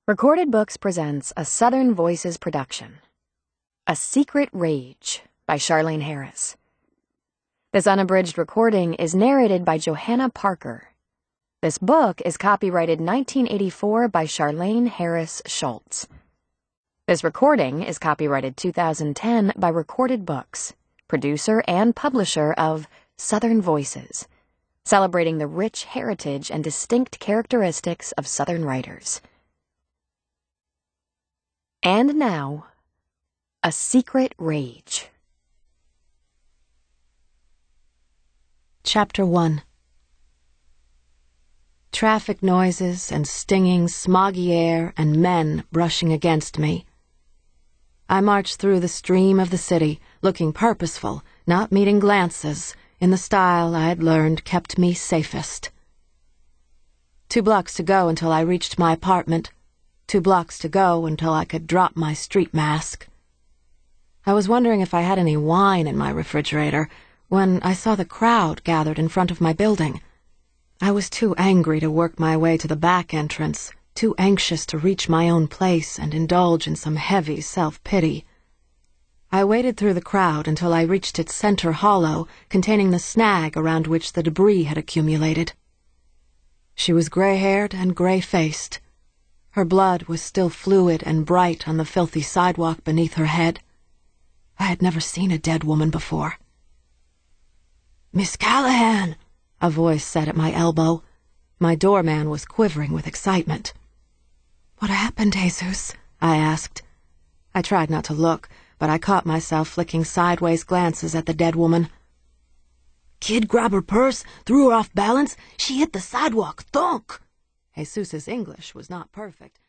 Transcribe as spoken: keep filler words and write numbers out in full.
Recorded Books presents a Southern Voices production. A Secret Rage by Charlaine Harris. This unabridged recording is narrated by Johanna Parker. This book is copyrighted nineteen eighty-four by Charlaine Harris Schultz. This recording is copyrighted two thousand ten by Recorded Books, producer and publisher of Southern Voices, celebrating the rich heritage and distinct characteristics of Southern writers. And now, A Secret Rage. Chapter one. Traffic noises and stinging, smoggy air and men brushing against me. I marched through the stream of the city, looking purposeful, not meeting glances, in the style I had learned kept me safest. Two blocks to go until I reached my apartment. Two blocks to go until I could drop my street mask. I was wondering if I had any wine in my refrigerator when I saw the crowd gathered in front of my building. I was too angry to work my way to the back entrance, too anxious to reach my own place and indulge in some heavy self-pity. I waded through the crowd until I reached its center hollow, containing the snag around which the debris had accumulated. She was gray-haired and gray-faced. Her blood was still fluid and bright on the filthy sidewalk beneath her head. I had never seen a dead woman before. "Miss Callahan," a voice said at my elbow. My doorman was quivering with excitement. "What happened, Jesus?" I asked. I tried not to look, but I caught myself flicking sideways glances at the dead woman. "Kid grabbed her purse, threw her off balance. She hit the sidewalk. Thunk!" Jesus's English was not perfect.